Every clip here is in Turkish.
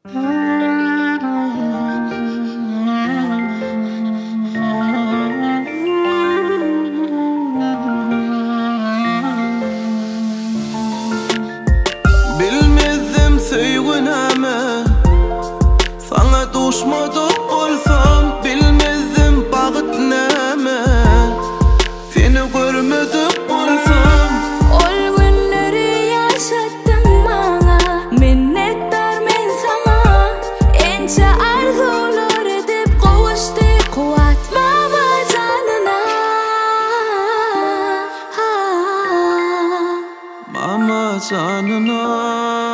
Bilmezdim söygünäme, sana duşmadyk bolsam. Bilmezdim bagyt näme, seni görmedik bolsam. Ol günleri yaşattın bana, minnettar men sana. Ence arzular edip kavuştuk, kuatmama canına. Mama canına.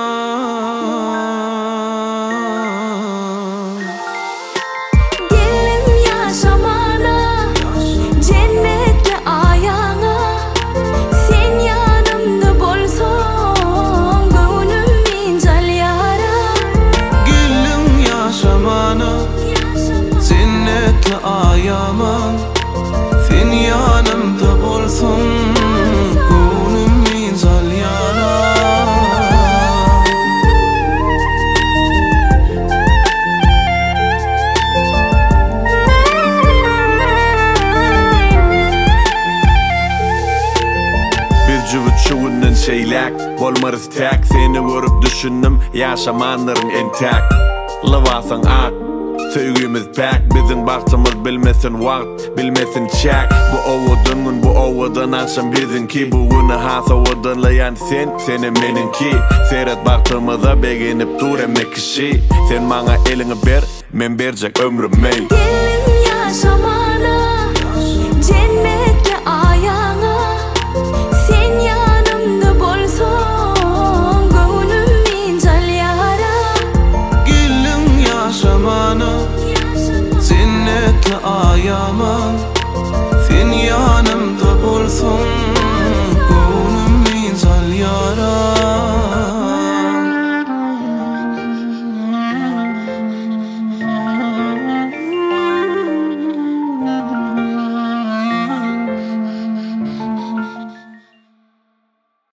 Dilim yaşamana, cennetli ayağına. Sen yanımda bolsan, gönlüm incal yara. Gelin yaşamana, cennetli ayama. Sen yanımda bolsun, gönlüm incal yara. Bir jüvüt şuwundan şeýlek bolmarys täk. Seni görüp düşündim, ýaşamanlarym entäk. Lawasaň ak, söýgümiz päk. Biziň bagtymyz bilmesin wagt, bilmesin çäk. Bu owadan gün, bu owadan aşam bizinki. Bu güni hasa owadanlayan sen, seni meninki. Seret bagtymyza begenip dur emne kişi. Sen maňa eliňi ber, men berjek ömrümi. Dilim yaşamana.